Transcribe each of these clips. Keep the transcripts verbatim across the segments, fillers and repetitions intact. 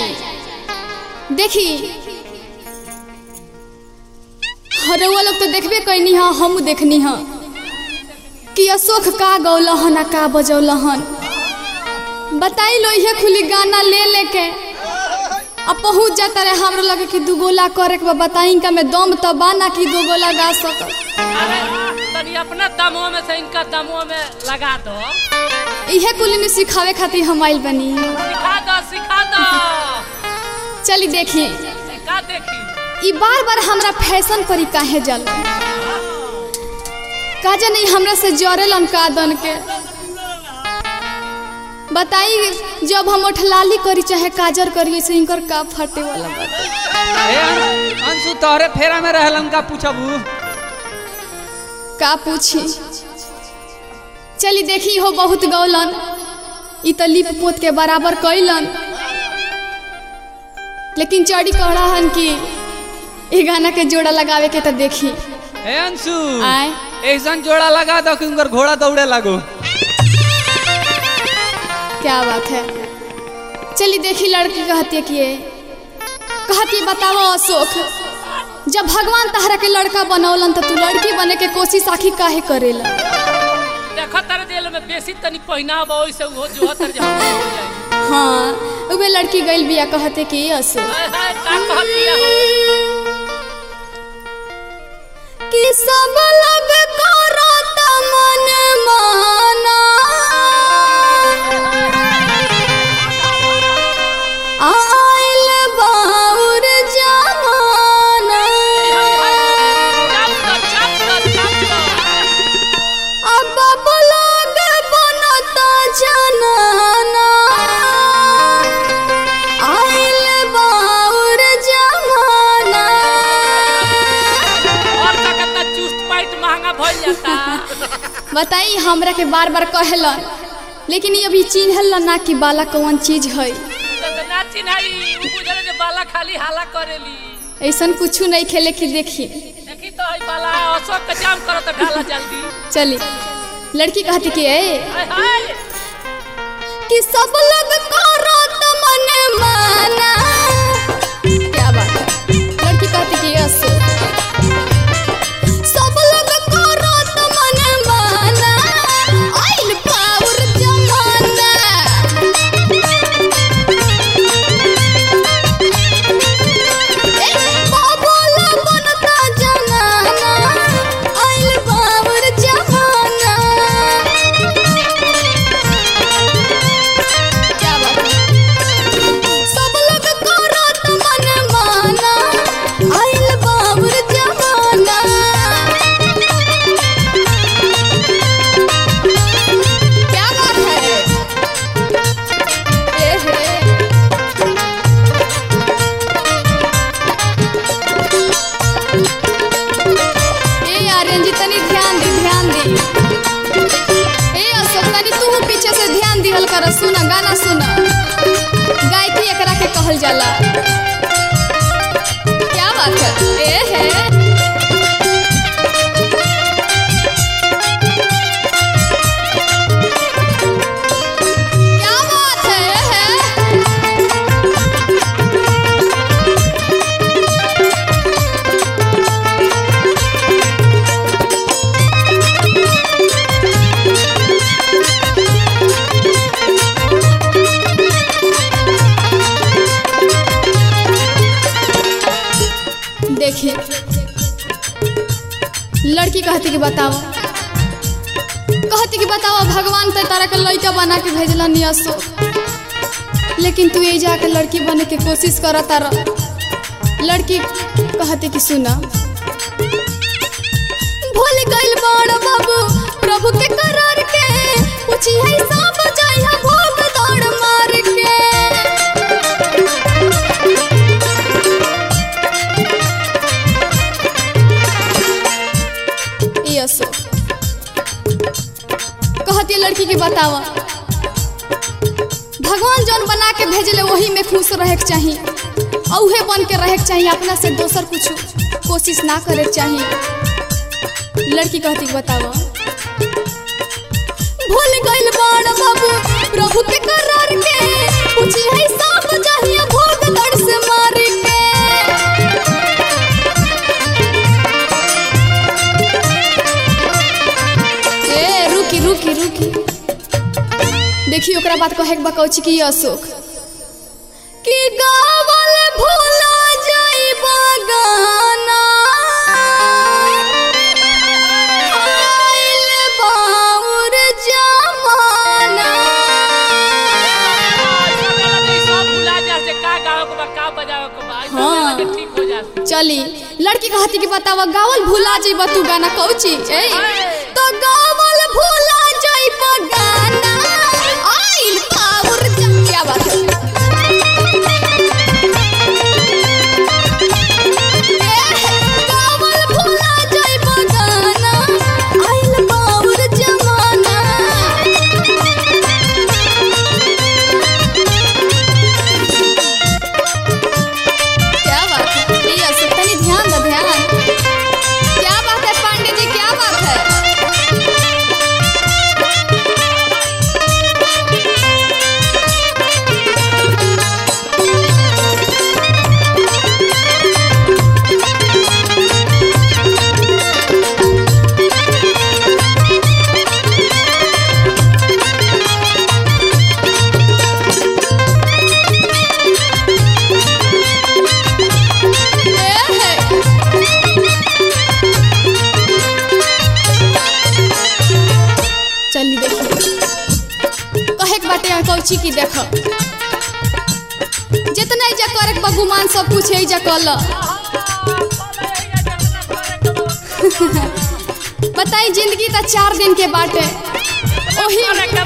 देखी हरवा लोग तो देखबे कैनी हा, हम देखनी हा कि अशोक का गौलहन का बजौलहन। बताई लो ये खुली गाना ले लेके अब पहुँच जाता रहे हमरा लगे कि दू गोला करे के बताई इनका में दम तो बाना कि दो गोला गा सक। तनी अपना दमों में से इनका दमों में लगा दो। इहे कुली में सिखावे खातिर हम आइल बनी। सिखा दो सिखा दो। चली देखी सिखा देखी। ई बार बार हमरा फैशन पर काहे जल का नहीं हमरा से जरेलन का दन के। बताई जब हम उठलाली करी चाहे काजर करी से इनकर का फटे वाला बात। ए अंशु तोहरे फेरा में रहलन का पूछबू का पूछी। चली देखी हो बहुत गौलन ई तो लिप पोत के बराबर कैलन, लेकिन चढ़ी कहड़ा हन कि ई गाना के जोड़ा लगावे के तो देखी। ए अंशु आए ऐसा जोड़ा लगा दो कि उनकर घोड़ा दौड़े लगो। क्या बात है। चली देखी लड़की कहती है कि ये कहती है बताओ अशोक जब भगवान तहरा के लड़का बनौलन तो तू लड़की बने के कोशिश आखिर काहे करेला। देखो तारे दिल में बेसी तनी पहिना बा ओइ से वो जो हतर जा हो जाए। हां वे लड़की गइल बिया कहते कि अशोक हाय हाय का कहतिया हो कि सब लग करत मन माना आइल बाउर जमाना अब लोग बनता जनाना आइल बाउर जमाना। और कितना चुस्त पाइट महंगा भइल जाता। बताई हमरा के बार बार कहलन लेकिन ये अभी चिन्हल ना कि बाला कौन चीज है। तो ना चिन्हाई उ बुझले जे बाला खाली हाला करेली। ऐसन कुछ नहीं खेले कि देखी देखी तो हई बाला अशोक का जाम करो तो ढाला जल्दी। चली लड़की कहती कि ए हाय हाय कि सब लोग करत मन माना। क्या बात है। लड़की कहती कि अशोक सब लोग करत मन माना आइल पाउर जमाना ए बाबूला बनता जनाना आइल पाउर जमाना। क्या बात है। सब लोग करत मन माना आइल बाबूर जमाना। क्या बात है। ए हे ए यार रंजी तनी ध्यान दे ध्यान दे। ए अशोक तनी तू पीछे से ध्यान दिहल कर। सुना गाना सुना गायकी एकरा के कहल जाला। क्या बात है। ए हे क्या बात है। ए हे देखिए लड़की कहती कि बताओ कहती कि बताओ भगवान तो तारा के लड़का बना के भेजला नहीं अशोक लेकिन तू ये जाके लड़की बने के कोशिश करता रह। लड़की कहती कि सुना भूल गइल बड़ बाबू प्रभु के करार के पूछी है सब जाइया भोग दौड़ मार के। ए अशोक कहती लड़की की बतावा भगवान जौन बना के भेजले वही में खुश रहे के चाहिए और उहे बन के रहे के चाहिए अपना से दोसर कुछ कोशिश ना करे के चाहिए। लड़की कहती बतावा भूल गइल बड़ बाबू प्रभु के करार के पूछी है सब चाहिए भोग एकरा बात कहे के बकौची की अशोक कि गावल भूला जाइब गाना आइल बाउर जमाना। हाँ चली लड़की कहती कि बतावा गावल भूला जाइब तू गाना कौची ए तो गावल भूला जाइब गाना आइल बाउर जमाना। क्या बात है कौची की देख जितना इजा करे बगुमान सब कुछ इजा कल। बताई जिंदगी तो चार दिन के बाटे ओही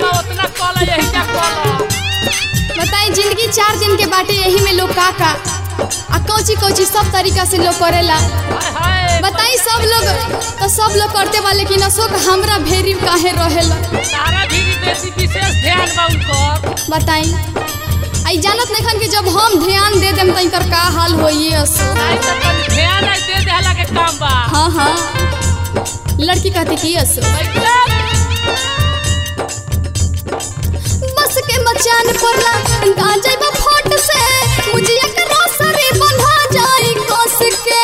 बताई जिंदगी चार दिन के बाटे यही में लोग का का आ कौची कौची सब तरीका से लोग करेला। बताई सब लोग तो सब लोग करते वाले कि अशोक हमरा भेरी काहे रहेला विशेष ध्यान बा उनकर। बताई आई जानत नहीं खन कि जब हम ध्यान दे देम त इनकर का हाल होई अशोक। ध्यान आई दे देला के काम बा। हाँ हाँ लड़की कहती कि अशोक बस के मचान परला गा जाइबा फोट से मुझे एक रोसरी बंधा जाई कस के।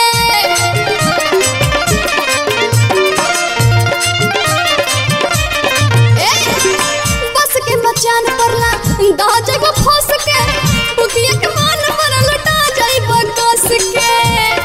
मचान परला दा जाइब फंस के बुकिया के मान पर लटा जाइब कस के।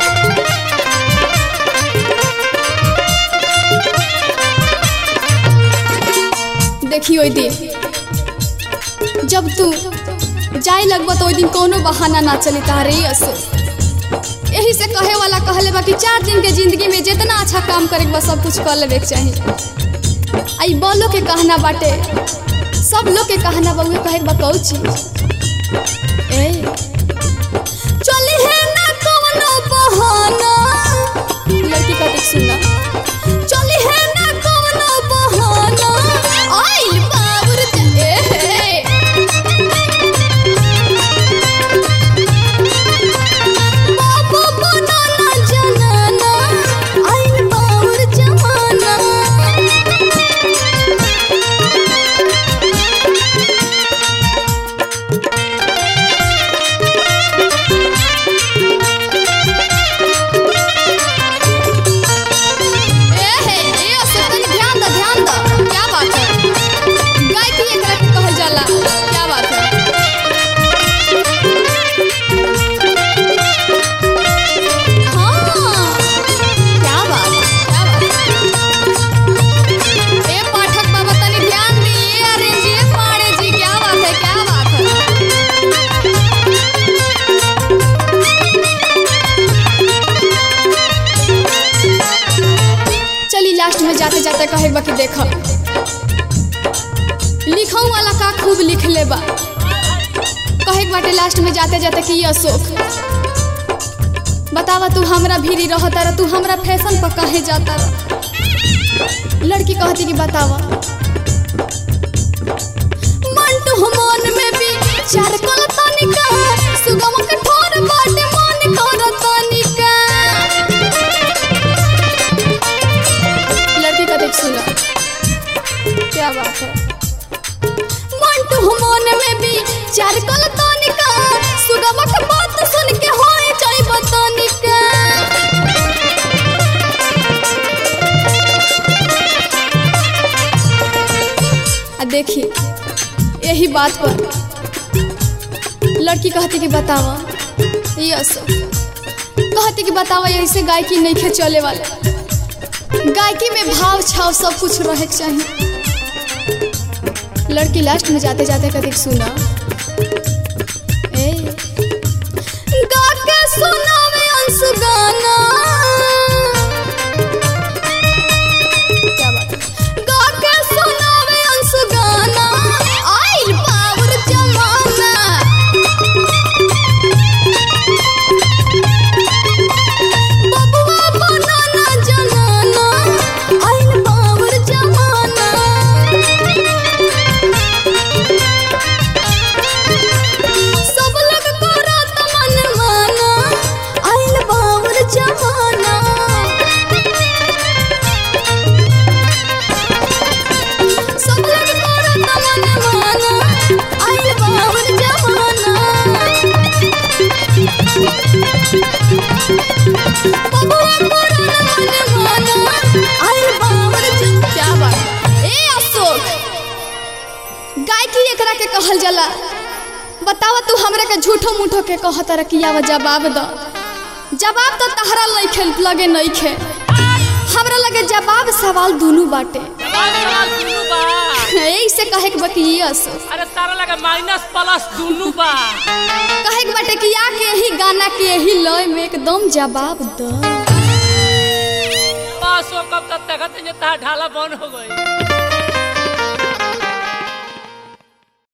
देखियो ओई दिन जब तू जाए लगब तो ओई दिन कोनो बहाना ना चली तारे अशोक। यही से कहे वाला कहले बा कि चार दिन के जिंदगी में जितना अच्छा काम करे बा सब कुछ कर लेवे के चाहिए। आई बोलो के कहना बाटे सब लोग के कहना बउए कहे बकौची ए चली है ना कोनो बहाना। लड़की का देख सुना चली है ना कोनो बहाना आइल बाबूर ए बाबू बनाना जनाना आइल बाबूर जमाना। जाते जाते कहे बा कि देख लिखूं वाला का खूब लिख ले बा कहे बाटे लास्ट में जाते जाते कि अशोक बतावा तू हमरा भीरी रहता रह तू हमरा फैशन पर कहे जाता रह। लड़की कहती कि बतावा मन तो मन में भी चार कल तनिका सुगम कठोर बाटे मन कर तनिका। लड़की का देख सुना क्या बात है मन तो मन में भी चार कल तनिका सुगम के बात सुन के होए जाई बतनिका। आ देखी यही बात पर लड़की कहती कि बतावा ये अशोक कहती कि बतावा ऐसे गायकी नहीं खे चले वाले गायकी में भाव छाव सब कुछ रहे चाहिए। लड़की लास्ट में जाते जाते कहती सुना ए गा के सुनावे अंशु गाना क्या बात गा के सुनावे अंशु गाना आइल पावर जमाना बबुआ बनाना जनाना आइल पावर जमाना सब लोग करत मन माना आइल पावर जमाना सब लोग करत मन माना आइल पावर जमाना बबुआ पुराना मन माना आइल पावर जमाना। क्या बात ए अशोक गायकी एकरा के कहल जाला बतावा तू हमरा के झूठो मूठो के कहत रखिया जवाब द जवाब तो तहरा लइखे लगे नहीं खे हमरा लगे जवाब सवाल दोनों बाटे जवाब सवाल दुनू बा। ऐसे कहे के बकी अशोक अरे तारा लगा माइनस प्लस दुनू बा। कहे के बाटे कि या के यही गाना के यही लय में एकदम जवाब द बस वो कब तक देखत जे ता ढाला बंद हो गई।